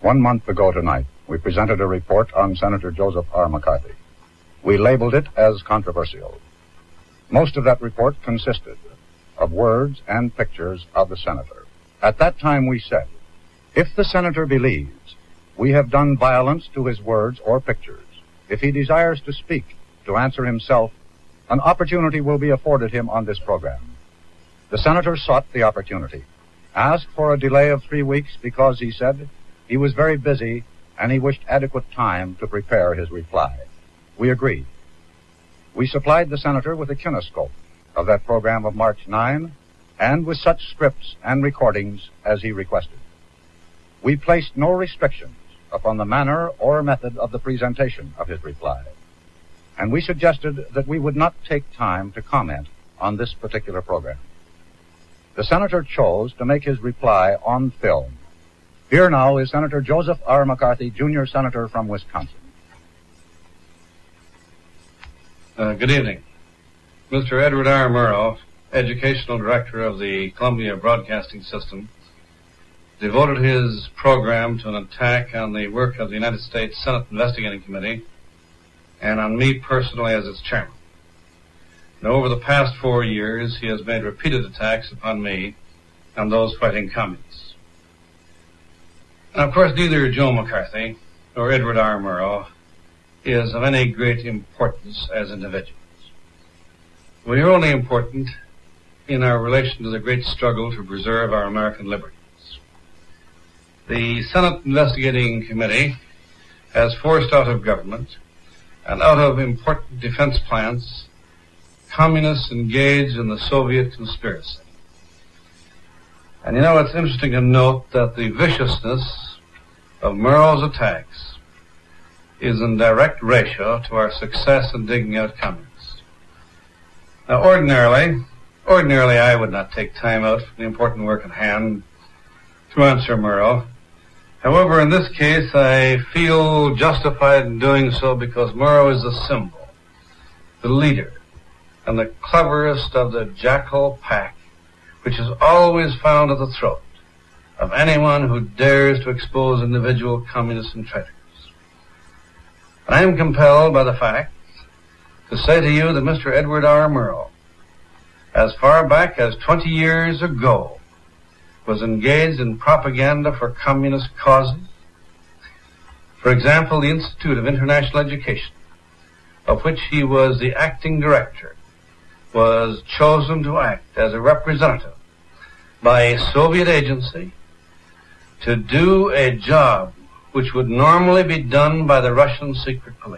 1 month ago tonight, we presented a report on Senator Joseph R. McCarthy. We labeled it as controversial. Most of that report consisted of words and pictures of the senator. At that time we said, if the senator believes we have done violence to his words or pictures, if he desires to speak, to answer himself, an opportunity will be afforded him on this program. The senator sought the opportunity, asked for a delay of 3 weeks because, he said, he was very busy and he wished adequate time to prepare his reply. We agreed. We supplied the senator with a kinescope of that program of March 9 and with such scripts and recordings as he requested. We placed no restrictions upon the manner or method of the presentation of his reply, and we suggested that we would not take time to comment on this particular program. The senator chose to make his reply on film. Here now is Senator Joseph R. McCarthy, Junior Senator from Wisconsin. Good evening. Mr. Edward R. Murrow, Educational Director of the Columbia Broadcasting System, devoted his program to an attack on the work of the United States Senate Investigating Committee and on me personally as its chairman. Now, over the past 4 years, he has made repeated attacks upon me and those fighting communists. And of course, neither Joe McCarthy nor Edward R. Murrow is of any great importance as individuals. We are only important in our relation to the great struggle to preserve our American liberties. The Senate Investigating Committee has forced out of government and out of important defense plants communists engaged in the Soviet conspiracy. And you know, it's interesting to note that the viciousness of Murrow's attacks is in direct ratio to our success in digging out communists. Now, ordinarily I would not take time out from the important work at hand to answer Murrow. However, in this case, I feel justified in doing so because Murrow is the symbol, the leader, and the cleverest of the jackal pack, which is always found at the throat of anyone who dares to expose individual communists and traitors. And I am compelled by the fact to say to you that Mr. Edward R. Murrow, as far back as 20 years ago, was engaged in propaganda for communist causes. For example, the Institute of International Education, of which he was the acting director, was chosen to act as a representative by a Soviet agency to do a job which would normally be done by the Russian secret police.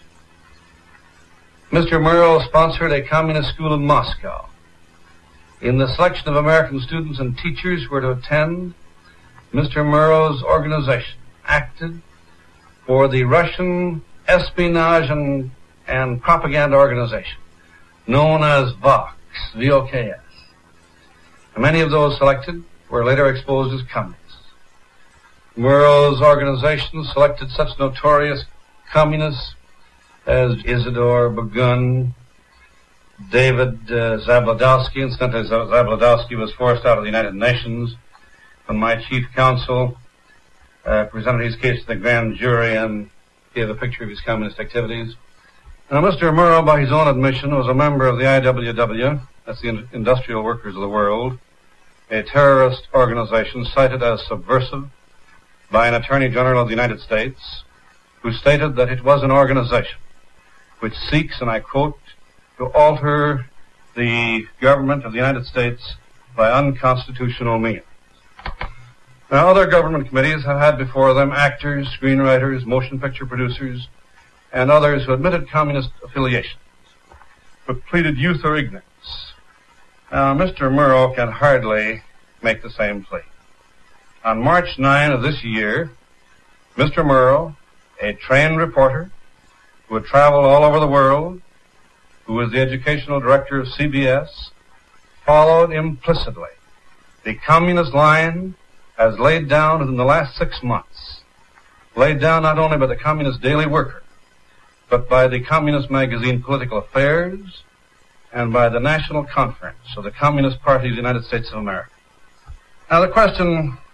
Mr. Murrow sponsored a communist school in Moscow. In the selection of American students and teachers who were to attend, Mr. Murrow's organization acted for the Russian espionage and propaganda organization known as VOKS, V-O-K-S. And many of those selected were later exposed as communists. Murrow's organization selected such notorious communists as Isidore Begun, David Zabludowski. Incidentally, Zabludowski was forced out of the United Nations when my chief counsel presented his case to the grand jury and gave a picture of his communist activities. Now, Mr. Murrow, by his own admission, was a member of the IWW, that's the Industrial Workers of the World, a terrorist organization cited as subversive by an Attorney General of the United States, who stated that it was an organization which seeks, and I quote, to alter the government of the United States by unconstitutional means. Now, other government committees have had before them actors, screenwriters, motion picture producers, and others who admitted communist affiliations, but pleaded youth or ignorance. Now, Mr. Murrow can hardly make the same plea. On March 9 of this year, Mr. Murrow, a trained reporter who had traveled all over the world, who was the educational director of CBS, followed implicitly the communist line as laid down in the last 6 months, laid down not only by the Communist Daily Worker, but by the communist magazine Political Affairs and by the National Conference of the Communist Party of the United States of America. Now, the question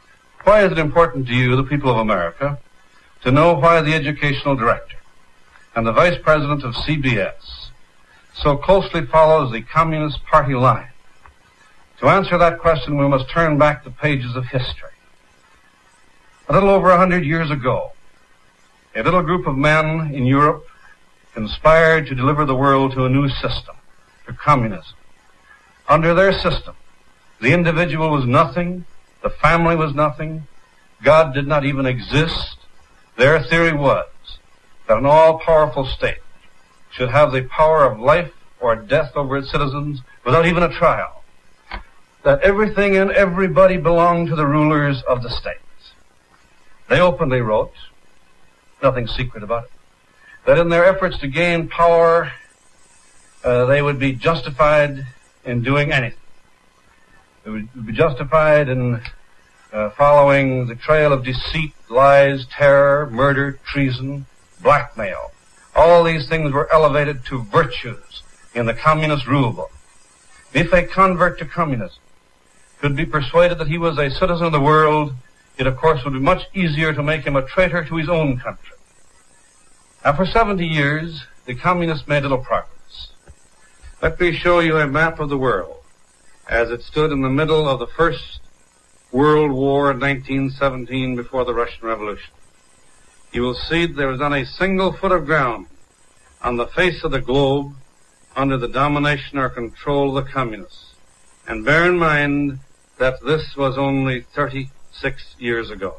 Why is it important to you, the people of America, to know why the educational director and the vice president of CBS so closely follows the Communist Party line? To answer that question, we must turn back the pages of history. A little over 100 years ago, a little group of men in Europe conspired to deliver the world to a new system, to communism. Under their system, the individual was nothing, the family was nothing, God did not even exist. Their theory was that an all-powerful state should have the power of life or death over its citizens without even a trial. That everything and everybody belonged to the rulers of the states. They openly wrote, nothing secret about it, that in their efforts to gain power, they would be justified in doing anything. They would be justified in following the trail of deceit, lies, terror, murder, treason, blackmail. All these things were elevated to virtues in the communist rule book. If a convert to communism could be persuaded that he was a citizen of the world, it of course would be much easier to make him a traitor to his own country. Now for 70 years, the communists made little progress. Let me show you a map of the world as it stood in the middle of the First World War in 1917 before the Russian Revolution. You will see there was not a single foot of ground on the face of the globe under the domination or control of the communists. And bear in mind that this was only 36 years ago.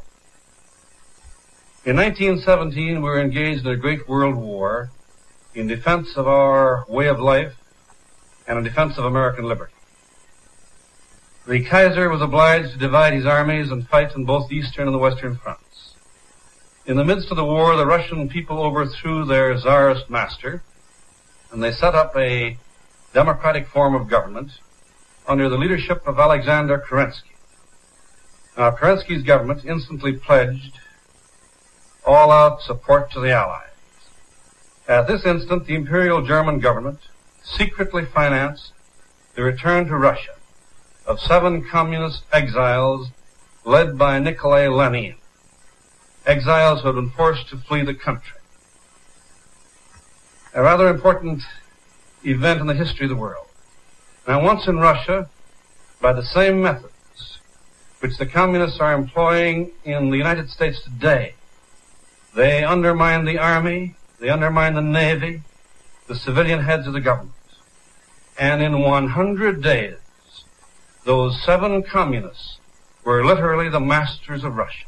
In 1917, we were engaged in a great world war in defense of our way of life and in defense of American liberty. The Kaiser was obliged to divide his armies and fight on both the eastern and the western fronts. In the midst of the war, the Russian people overthrew their Tsarist master, and they set up a democratic form of government under the leadership of Alexander Kerensky. Now, Kerensky's government instantly pledged all-out support to the Allies. At this instant, the Imperial German government secretly financed the return to Russia of 7 communist exiles led by Nikolai Lenin, exiles who had been forced to flee the country. A rather important event in the history of the world. Now, once in Russia, by the same methods which the communists are employing in the United States today, they undermine the army, they undermine the navy, the civilian heads of the government. And in 100 days, those 7 communists were literally the masters of Russia.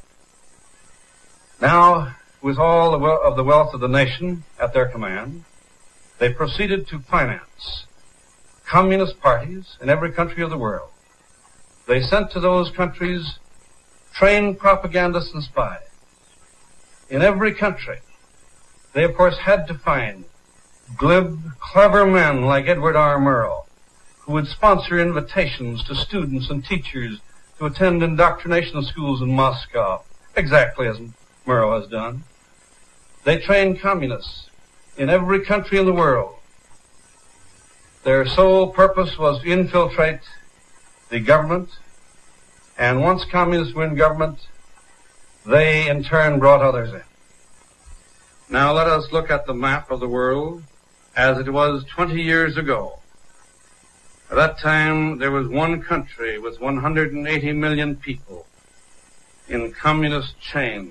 Now, with all of the wealth of the nation at their command, they proceeded to finance communist parties in every country of the world. They sent to those countries trained propagandists and spies. In every country, they of course had to find glib, clever men like Edward R. Murrow, who would sponsor invitations to students and teachers to attend indoctrination schools in Moscow, exactly as Murrow has done. They trained communists in every country in the world. Their sole purpose was to infiltrate the government, and once communists were in government, they in turn brought others in. Now let us look at the map of the world as it was 20 years ago. At that time, there was one country with 180 million people in communist chains.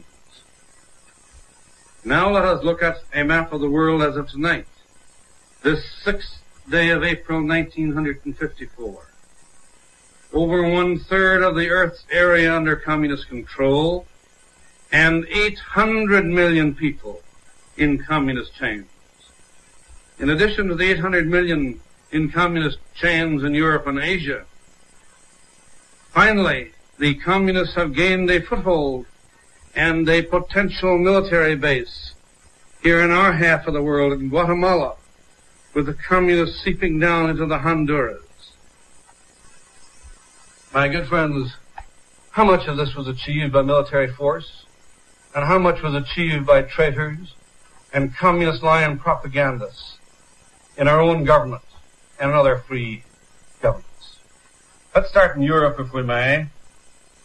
Now let us look at a map of the world as of tonight, this 6th day of April, 1954. Over 1/3 of the Earth's area under communist control, and 800 million people in communist chains. In addition to the 800 million in communist chains in Europe and Asia, finally, the communists have gained a foothold and a potential military base here in our half of the world, in Guatemala, with the communists seeping down into the Honduras. My good friends, how much of this was achieved by military force, and how much was achieved by traitors and communist lying propagandists in our own government and in other free governments? Let's start in Europe, if we may.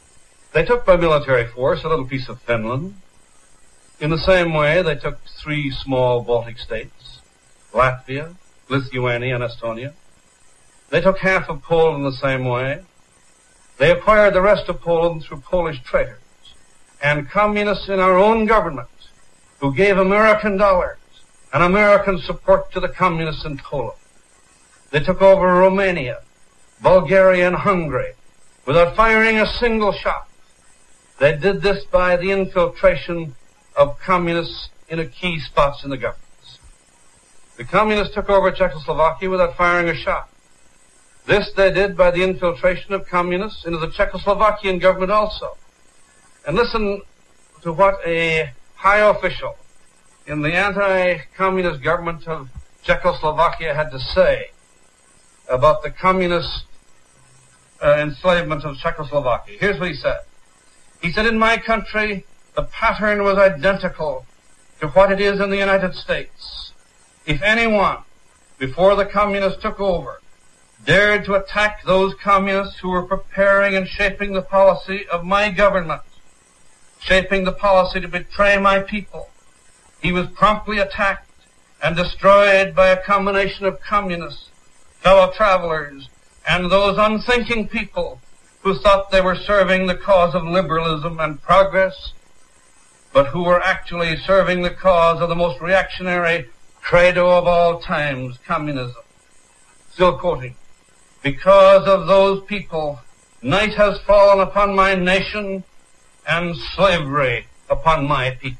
They took by military force a little piece of Finland. In the same way, they took 3 small Baltic states, Latvia, Lithuania, and Estonia. They took half of Poland the same way. They acquired the rest of Poland through Polish traitors and communists in our own government who gave American dollars and American support to the communists in Poland. They took over Romania, Bulgaria, and Hungary without firing a single shot. They did this by the infiltration of communists in key spots in the governments. The communists took over Czechoslovakia without firing a shot. This they did by the infiltration of communists into the Czechoslovakian government also. And listen to what a high official in the anti-communist government of Czechoslovakia had to say about the communist enslavement of Czechoslovakia. Here's what he said. He said, in my country, the pattern was identical to what it is in the United States. If anyone, before the communists took over, dared to attack those communists who were preparing and shaping the policy of my government, shaping the policy to betray my people, he was promptly attacked and destroyed by a combination of communists, fellow travelers, and those unthinking people who thought they were serving the cause of liberalism and progress, but who were actually serving the cause of the most reactionary credo of all times, communism. Still quoting, because of those people, night has fallen upon my nation and slavery upon my people.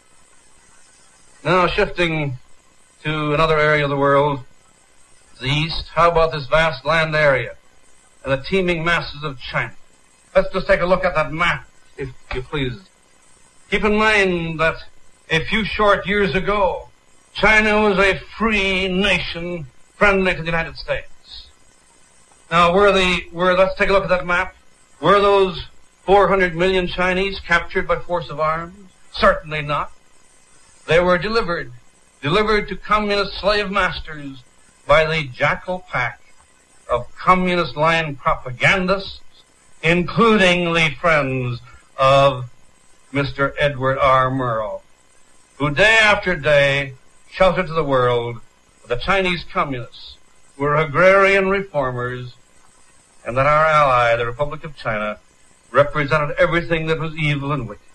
Now shifting to another area of the world, the East, how about this vast land area and the teeming masses of China? Let's just take a look at that map, if you please. Keep in mind that a few short years ago, China was a free nation friendly to the United States. Now, let's take a look at that map. Were those 400 million Chinese captured by force of arms? Certainly not. They were delivered to communist slave masters by the jackal pack of communist line propagandists, including the friends of Mr. Edward R. Murrow, who day after day shouted to the world that the Chinese communists were agrarian reformers and that our ally, the Republic of China, represented everything that was evil and wicked.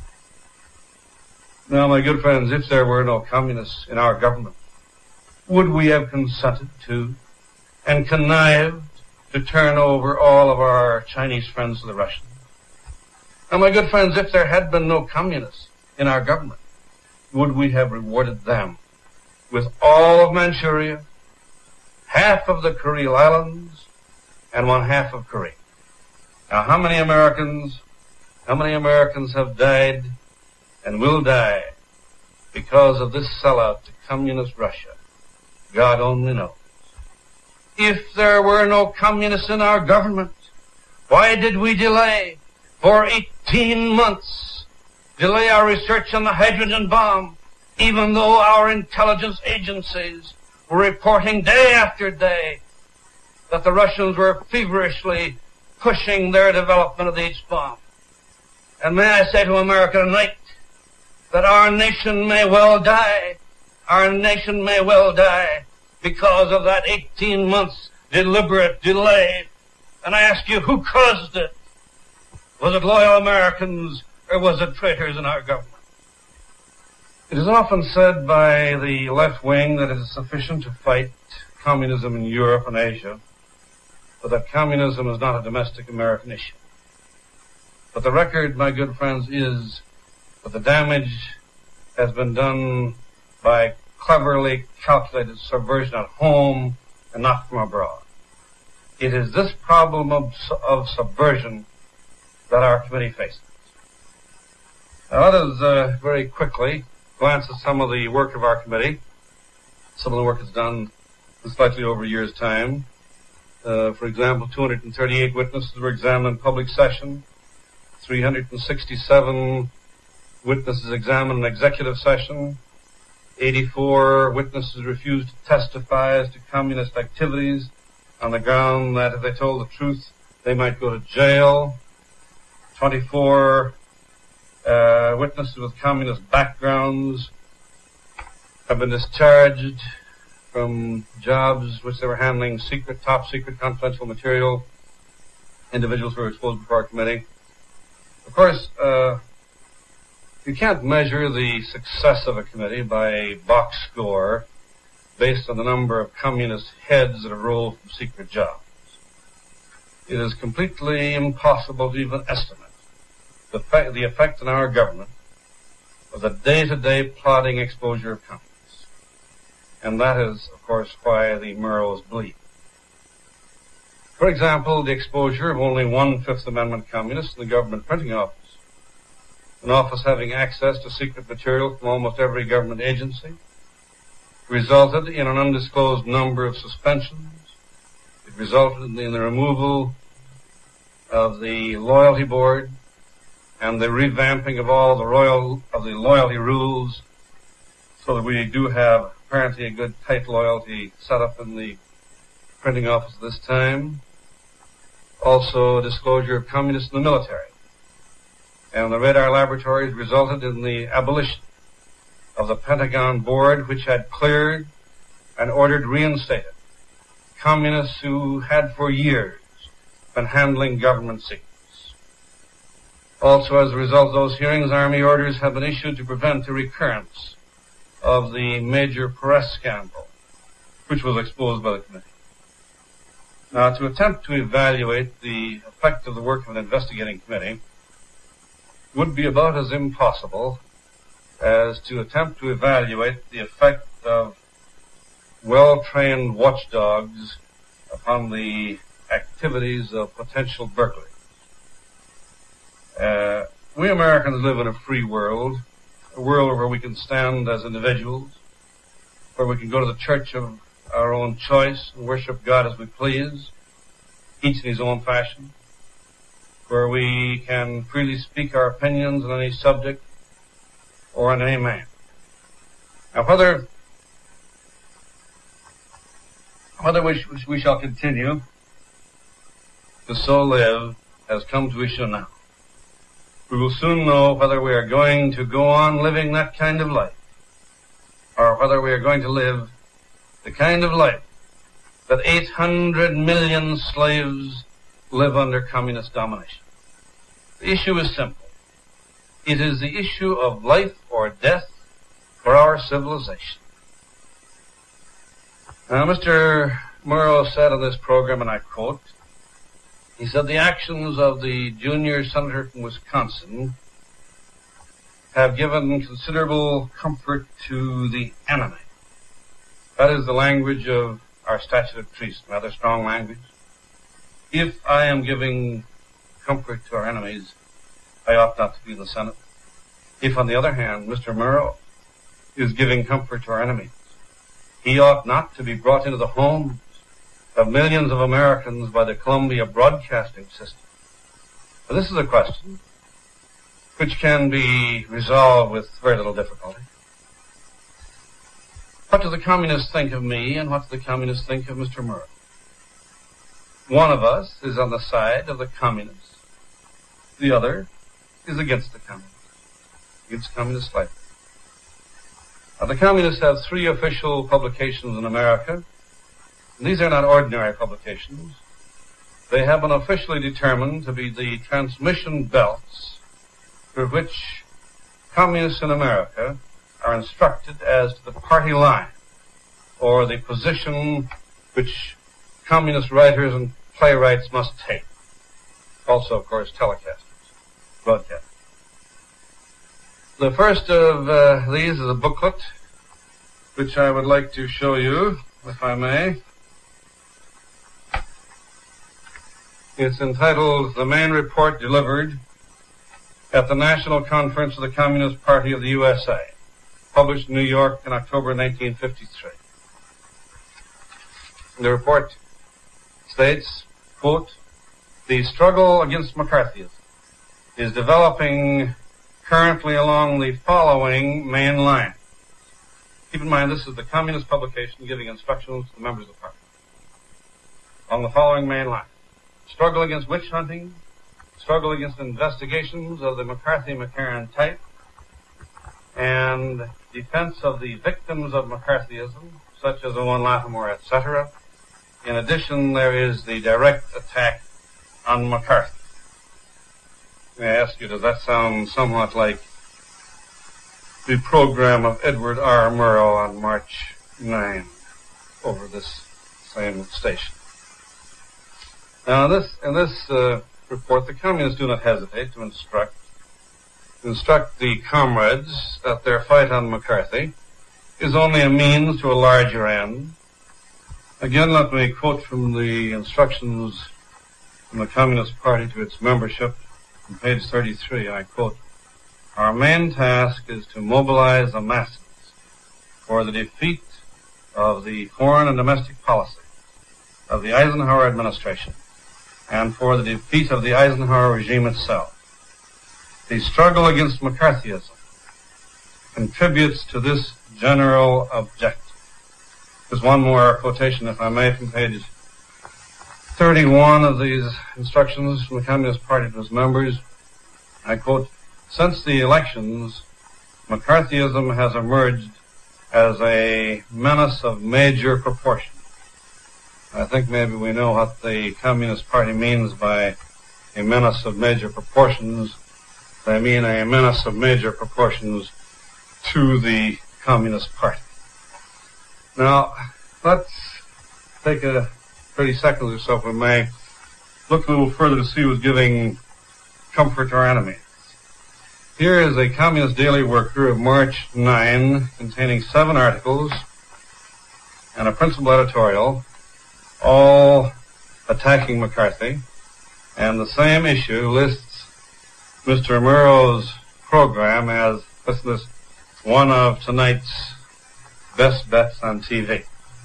Now, my good friends, if there were no communists in our government, would we have consented to and connived to turn over all of our Chinese friends to the Russians? Now, my good friends, if there had been no communists in our government, would we have rewarded them with all of Manchuria, half of the Kuril Islands, and 1/2 of Korea? Now, how many Americans have died and will die because of this sellout to communist Russia? God only knows. If there were no communists in our government, why did we delay for 18 months, delay our research on the hydrogen bomb, even though our intelligence agencies were reporting day after day that the Russians were feverishly pushing their development of the H-bomb? And may I say to America tonight that our nation may well die. Our nation may well die because of that 18 months deliberate delay. And I ask you, who caused it? Was it loyal Americans or was it traitors in our government? It is often said by the left wing that it is sufficient to fight communism in Europe and Asia, but that communism is not a domestic American issue. But the record, my good friends, is that the damage has been done by cleverly calculated subversion at home and not from abroad. It is this problem of subversion that our committee faces. Now, let us very quickly glance at some of the work of our committee. Some of the work is done in slightly over a year's time. For example, 238 witnesses were examined in public session, 367 witnesses examined in executive session, 84 witnesses refused to testify as to communist activities on the ground that if they told the truth, they might go to jail. 24 witnesses with communist backgrounds have been discharged from jobs which they were handling top secret, confidential material. Individuals who were exposed before our committee. Of course, you can't measure the success of a committee by a box score based on the number of communist heads that have rolled from secret jobs. It is completely impossible to even estimate the effect on our government of the day-to-day plotting exposure of communists. And that is, of course, why the Murrows bleed. For example, the exposure of only one Fifth Amendment communist in the government printing office, an office having access to secret material from almost every government agency, resulted in an undisclosed number of suspensions. It resulted in the removal of the loyalty board and the revamping of all the loyalty rules, so that we do have apparently a good tight loyalty set up in the printing office at this time. Also, disclosure of communists in the military. And the radar laboratories resulted in the abolition of the Pentagon board, which had cleared and ordered reinstated communists who had for years been handling government secrets. Also, as a result of those hearings, Army orders have been issued to prevent the recurrence of the major press scandal, which was exposed by the committee. Now, to attempt to evaluate the effect of the work of an investigating committee would be about as impossible as to attempt to evaluate the effect of well-trained watchdogs upon the activities of potential burglars. We Americans live in a free world, a world where we can stand as individuals, where we can go to the church of our own choice and worship God as we please, each in his own fashion, where we can freely speak our opinions on any subject or on any man. Now, whether we shall continue to so live has come to issue now. We will soon know whether we are going to go on living that kind of life, or whether we are going to live the kind of life that 800 million slaves live under communist domination. The issue is simple. It is the issue of life or death for our civilization. Now, Mr. Murrow said on this program, and I quote, he said, the actions of the junior senator from Wisconsin have given considerable comfort to the enemy. That is the language of our statute of treason, rather strong language. If I am giving comfort to our enemies, I ought not to be in the Senate. If, on the other hand, Mr. Murrow is giving comfort to our enemies, he ought not to be brought into the homes of millions of Americans by the Columbia Broadcasting System. But this is a question which can be resolved with very little difficulty. What do the communists think of me, and what do the communists think of Mr. Murrow? One of us is on the side of the communists. The other is against the communists, against communist slavery. Now, the communists have 3 official publications in America. And these are not ordinary publications. They have been officially determined to be the transmission belts through which communists in America are instructed as to the party line, or the position which communist writers and playwrights must take. Also, of course, telecasters, broadcasters. The first of these is a booklet, which I would like to show you, if I may. It's entitled, The Main Report Delivered at the National Conference of the Communist Party of the USA, published in New York in October 1953. The report states, quote, the struggle against McCarthyism is developing currently along the following main line. Keep in mind, this is the communist publication giving instructions to the members of the party. On the following main line. Struggle against witch hunting, struggle against investigations of the McCarthy-McCarran type, and defense of the victims of McCarthyism, such as Owen Lattimore, etc. In addition, there is the direct attack on McCarthy. May I ask you, does that sound somewhat like the program of Edward R. Murrow on March 9 over this same station? Now, in this report, the communists do not hesitate to instruct the comrades that their fight on McCarthy is only a means to a larger end. Again, let me quote from the instructions from the Communist Party to its membership on page 33. I quote, "Our main task is to mobilize the masses for the defeat of the foreign and domestic policy of the Eisenhower administration and for the defeat of the Eisenhower regime itself. The struggle against McCarthyism contributes to this general objective." There's one more quotation, if I may, from page 31 of these instructions from the Communist Party to its members. I quote, "Since the elections, McCarthyism has emerged as a menace of major proportions." I think maybe we know what the Communist Party means by a menace of major proportions. They mean a menace of major proportions to the Communist Party. Now, let's take 30 seconds or so, if we may, look a little further to see who's giving comfort to our enemies. Here is a Communist Daily Worker of March 9, containing 7 articles and a principal editorial, all attacking McCarthy, and the same issue lists Mr. Murrow's program as, listen to this, one of tonight's best bets on TV.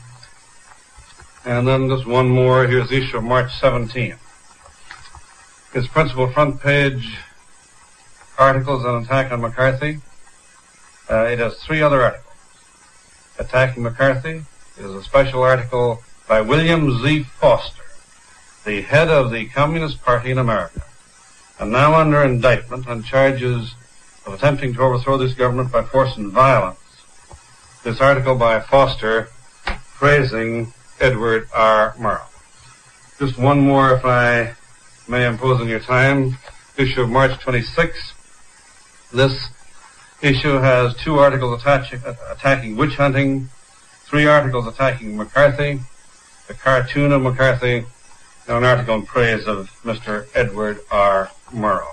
And then just one more. Here's the issue of March 17. His principal front page articles on attack on McCarthy. It has 3 other articles. Attacking McCarthy is a special article by William Z. Foster, the head of the Communist Party in America, and now under indictment on charges of attempting to overthrow this government by force and violence. This article by Foster praising Edward R. Murrow. Just one more, if I may impose on your time. Issue of March 26. This issue has 2 articles attacking witch hunting, 3 articles attacking McCarthy, a cartoon of McCarthy, and an article in praise of Mr. Edward R. Murrow.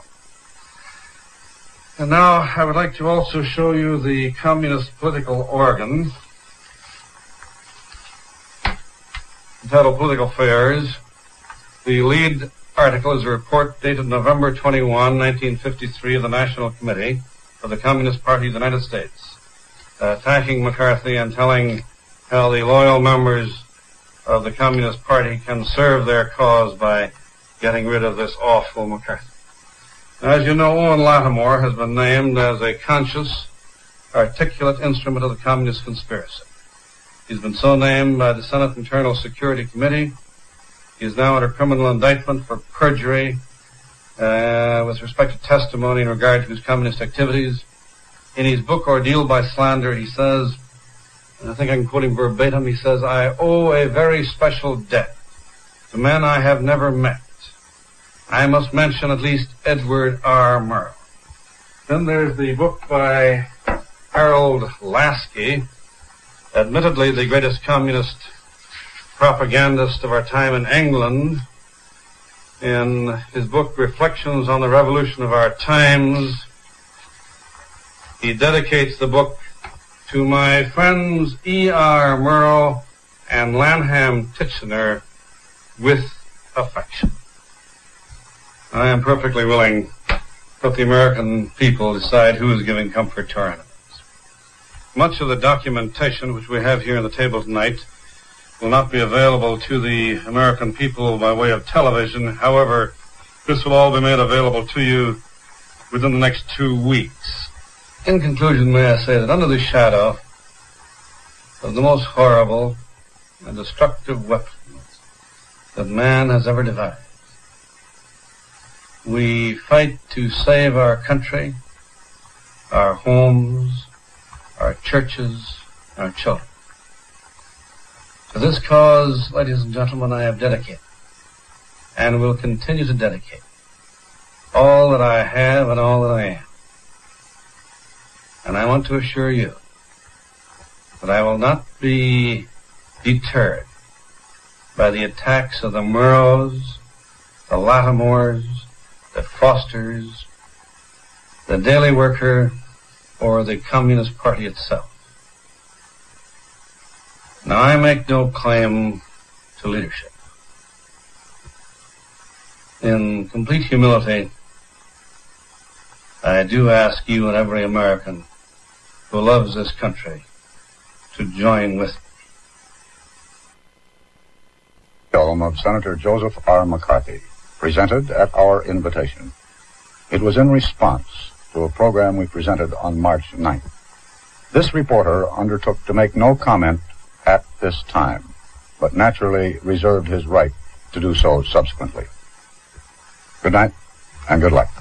And now I would like to also show you the communist political organ entitled Political Affairs. The lead article is a report dated November 21, 1953 of the National Committee of the Communist Party of the United States, attacking McCarthy and telling how the loyal members of the Communist Party can serve their cause by getting rid of this awful McCarthy. Now, as you know, Owen Lattimore has been named as a conscious, articulate instrument of the communist conspiracy. He's been so named by the Senate Internal Security Committee. He is now under criminal indictment for perjury with respect to testimony in regard to his communist activities. In his book, Ordeal by Slander, he says, and I think I can quote him verbatim, he says, "I owe a very special debt to men I have never met. I must mention at least Edward R. Murrow." Then there's the book by Harold Lasky, admittedly the greatest communist propagandist of our time in England. In his book, Reflections on the Revolution of Our Times, he dedicates the book to my friends E.R. Murrow and Lanham Titchener with affection. I am perfectly willing to let the American people decide who is giving comfort to our enemies. Much of the documentation which we have here on the table tonight will not be available to the American people by way of television. However, this will all be made available to you within the next 2 weeks. In conclusion, may I say that under the shadow of the most horrible and destructive weapons that man has ever devised, we fight to save our country, our homes, our churches, our children. To this cause, ladies and gentlemen, I have dedicated and will continue to dedicate all that I have and all that I am. And I want to assure you that I will not be deterred by the attacks of the Murrows, the Lattimores, the Fosters, the Daily Worker, or the Communist Party itself. Now, I make no claim to leadership. In complete humility, I do ask you and every American who loves this country to join with me. Film of Senator Joseph R. McCarthy, presented at our invitation. It was in response to a program we presented on March 9th. This reporter undertook to make no comment at this time, but naturally reserved his right to do so subsequently. Good night, and good luck.